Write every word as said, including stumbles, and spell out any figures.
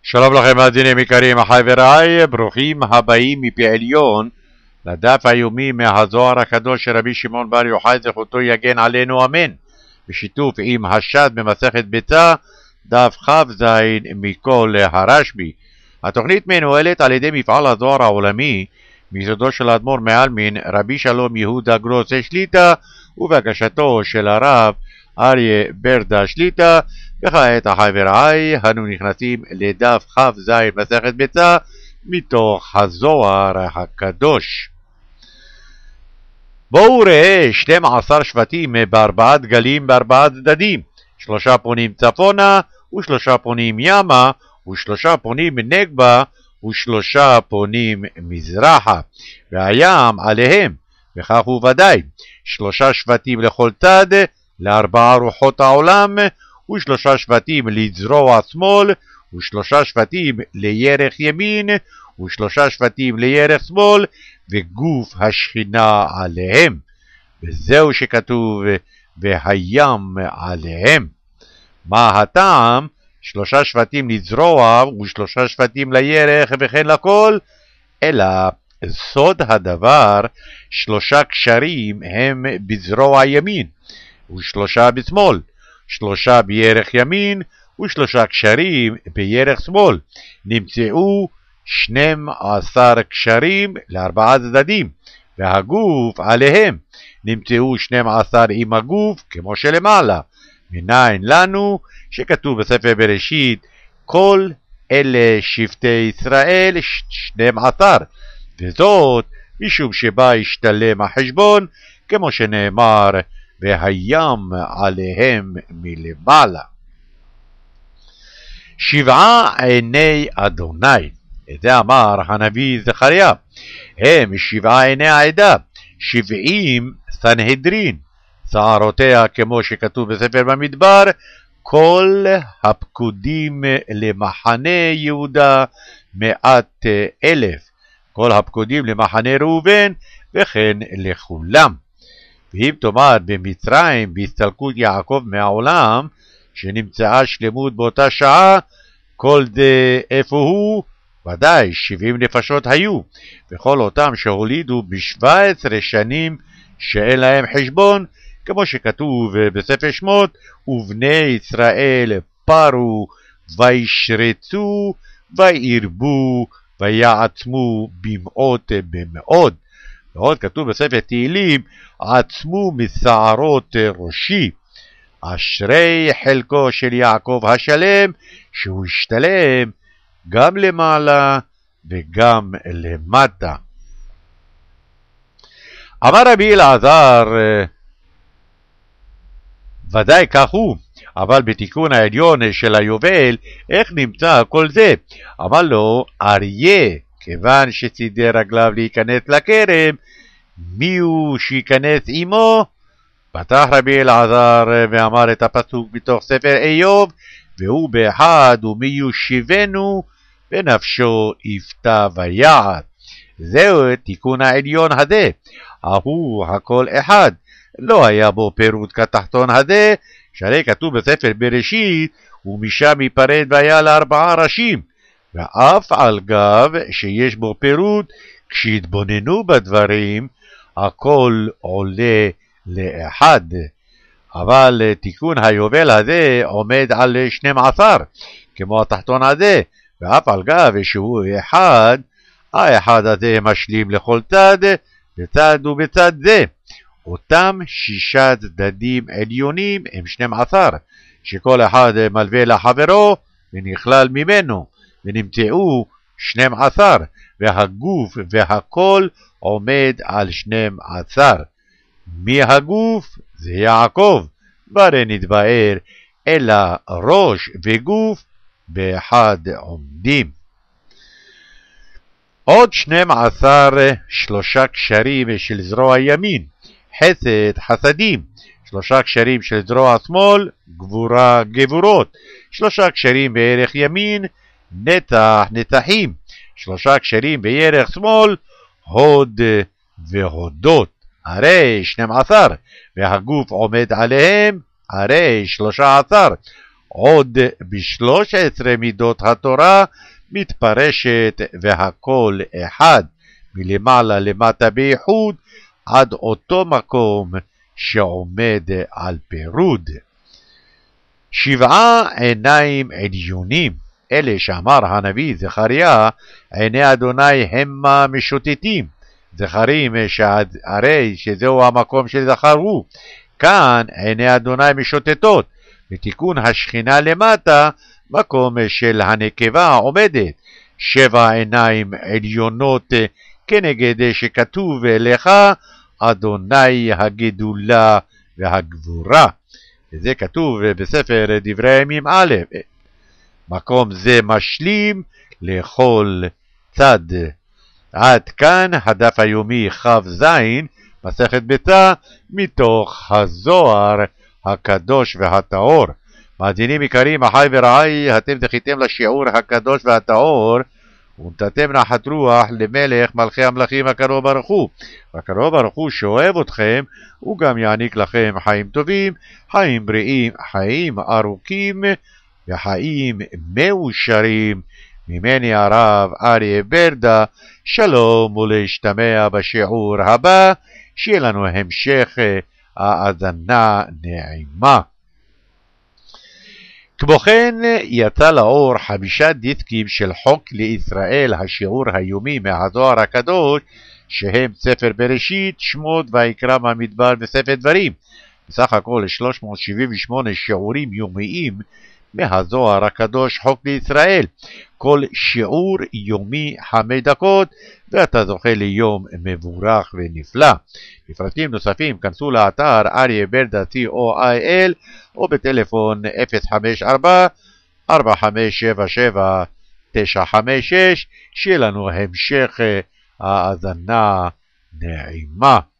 שלום לכם מאזינים יקרים, אחי ורעי, ברוכים הבאים מפי עליון לדף היומי מהזוהר הקדוש של רבי שמעון בר יוחאי זכותו יגן עלינו אמן, בשיתוף עם השד במסכת ביצה, דף כ"ז מכל הרשב"י. התוכנית מנוהלת על ידי מפעל הזוהר העולמי מיסודו של האדמו"ר מעלמין רבי שלום יהודה גרוס שליט"א ובהגשתו של הרב אריה ברדה שליט"א. וכעת אחי ורעי, אנו נכנסים לדף כ"ז מסכת ביצה מתוך הזוהר הקדוש. בואו ראה שנים עשר שבטים בארבעה דגלים בארבעה צדדים, שלושה פונים צפונה ושלושה פונים ימה ושלושה פונים נגבה ושלושה פונים מזרחה, והים עליהם, וכך הוא ודאי שלושה שבטים לכל צד לארבעה רוחות העולם, ושלושה שבטים לזרוע שמאל, ושלושה שבטים לירך ימין, ושלושה שבטים לירך שמאל, וגוף השכינה עליהם. וזהו שכתוב והים עליהם. מה הטעם? שלושה שבטים לזרוע ושלושה שבטים לירך וכן לכל, אלא סוד הדבר שלושה קשרים הם בזרוע ימין ושלושה בשמאל, שלושה בירך ימין ושלושה קשרים בירך שמאל. נמצאו שנים עשר קשרים לארבעה צדדים, והגוף עליהם נמצאו שנים עשר עם הגוף כמו שלמעלה. מניין לנו שכתוב בספר בראשית כל אלה שבטי ישראל שנים עשר, וזאת משום שבה השתלם החשבון כמו שנאמר והים עליהם מלמעלה. שבעה עיני אדוני, את זה אמר הנביא זכריה, הם שבעה עיני העדה, שבעים סנהדרין, שערותיה כמו שכתוב בספר במדבר, כל הפקודים למחנה יהודה מאת אלף, כל הפקודים למחנה ראובן וכן לכולם. ואם תאמר במצרים בהסתלקות יעקב מהעולם שנמצאה שלמות באותה שעה, כל זה איפה הוא? ודאי שבעים נפשות היו, וכל אותם שהולידו בשבע עשרה שנים שאין להם חשבון, כמו שכתוב בספר שמות, ובני ישראל פרו וישרצו וירבו ויעצמו במאות במאות. ועוד כתוב בספר תהילים, עצמו משערות ראשי. אשרי חלקו של יעקב השלם, שהוא השתלם גם למעלה וגם למטה. אמר רבי אלעזר, ודאי כך הוא, אבל בתיקון העליון של היובל, איך נמצא כל זה? אמר לו, אריה, כיוון שצידי רגליו להיכנס לכרם, מי הוא שיכנס עמו? פתח רבי אלעזר ואמר את הפסוק בתוך ספר איוב, והוא באחד ומי יושיבנו ונפשו יפתה ויעד. זהו תיקון העליון הזה, ההוא הכל אחד, לא היה בו פירוט כתחתון הזה, שהרי כתוב בספר בראשית, ומשם ייפרד והיה לארבעה ראשים, ואף על גב שיש בו פירוט, כשהתבוננו בדברים, הכל עולה לאחד. אבל תיקון היובל הזה עומד על שנים עשר, כמו התחתון הזה, ואף על גב שהוא אחד, האחד הזה משלים לכל צד, בצד ובצד זה. אותם שישה צדדים עליונים הם שנים עשר, שכל אחד מלווה לחברו ונכלל ממנו, ונמצאו שנים עשר, והגוף והכל עומד על שנים עשר. מי הגוף? זה יעקב, ברי נתבאר, אלא ראש וגוף באחד עומדים. עוד שנים עשר שלושה קשרים של זרוע ימין, חסד חסדים, שלושה קשרים של זרוע שמאל, גבורה גבורות, שלושה קשרים בערך ימין, נצח נצחים, שלושה קשרים בערך שמאל, הוד והודות, הרי שנים עשר, והגוף עומד עליהם, הרי שלושה עשר. עוד בשלוש עשרה מידות התורה מתפרשת והכל אחד, מלמעלה למטה בייחוד, עד אותו מקום שעומד על פירוד. שבעה עיניים עליונים, אלה שאמר הנביא זכריה, עיני אדוני המה משוטטים, זכרים שהרי שזהו המקום שזכרו, כאן עיני אדוני משוטטות, בתיקון השכינה למטה, מקום של הנקבה עומדת, שבע עיניים עליונות כנגד שכתוב לך אדוני הגדולה והגבורה. וזה כתוב בספר דברי הימים א'. מקום זה משלים לכל צד. עד כאן הדף היומי כ"ז, מסכת ביצה, מתוך הזוהר הקדוש והטהור. מאזינים יקרים, אחי ורעי, אתם זכיתם לשיעור הקדוש והטהור, ונתתם נחת רוח למלך מלכי המלכים הקרוב ברוך הוא. הקרוב ברוך הוא שאוהב אתכם, הוא גם יעניק לכם חיים טובים, חיים בריאים, חיים ארוכים וחיים מאושרים. ממני הרב אריה ברדה, שלום ולהשתמע בשיעור הבא, שיהיה לנו המשך האזנה נעימה. כמו כן יצא לאור חמישה דיסקים של חוק לישראל, השיעור היומי מהזוהר הקדוש, שהם ספר בראשית, שמות ויקרא מהמדבר וספר דברים. בסך הכל שלוש מאות שבעים ושמונה שיעורים יומיים מהזוהר הקדוש חוק לישראל. כל שיעור יומי חמש דקות, ואתה זוכה ליום מבורך ונפלא. לפרטים נוספים כנסו לאתר אריה ברדה סי או איי אל או בטלפון אפס חמש ארבע ארבע חמש שבע שבע תשע חמש שש. שיהיה לנו המשך האזנה נעימה.